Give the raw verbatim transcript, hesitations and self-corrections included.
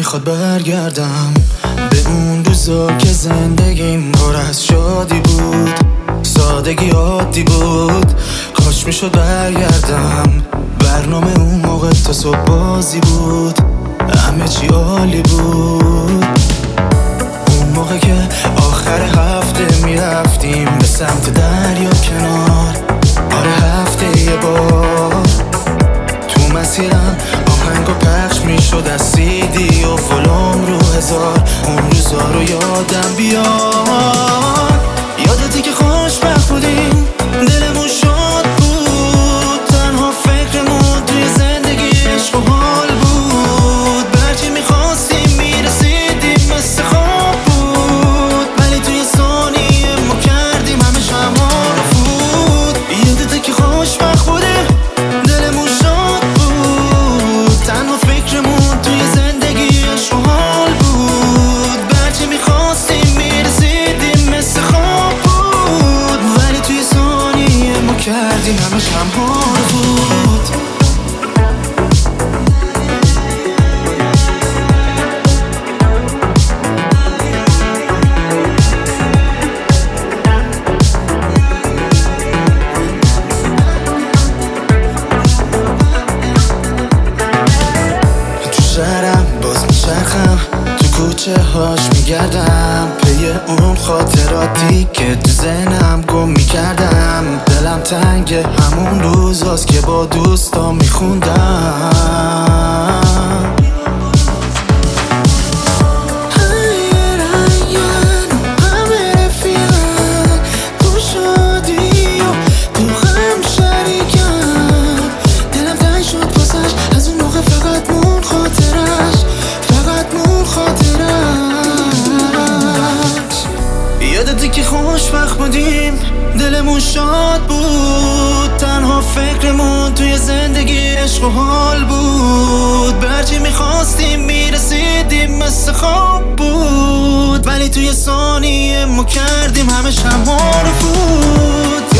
نمیخواد برگردم به اون روزا که زندگیم پر از شادی بود، سادگی عادی بود. کاش میشد برگردم، برنامه اون موقع تا صبح بازی بود، همه چی عالی بود. اون موقع که آخر هفته میرفتیم به سمت دریا کنار، آره هفته یه بار. تو مسیرم آهنگا پخش میشد از سیدی و ولوم رو هزار. اون روزا رو یادم بیاد، یادتی که خوشبخت بودیم، دلمون شاد بود، تنها فکرمون توی زندگی عشق و حال بود. برچی میخواستیم میرسیدیم مثل خواب بود، ولی توی ثانیه ما کردیم همه شما رو فوت. یادتی که خوشبخت بودیم، دلمون شاد بود، تنها فکرمون توی زندگی عشق و حال بود. برچی میخواستیم میرسیدیم مثل خواب بود، ولی توی ثانیه ما کردیم همه شمها رو فوت. شهرم باز میچرخم، تو کوچه هاش میگردم، پی اون خاطراتی که تو ذهنم گم میکردم. دلم تنگ همون روزاست که با دوستا میخوندم. یادتی که خوشبخت بودیم، دلمون شاد بود، تنها فکرمون توی زندگی عشق و حال بود. برچی میخواستیم میرسیدیم مثل خواب بود، ولی توی ثانیه ما کردیم همه شمها رو فوت.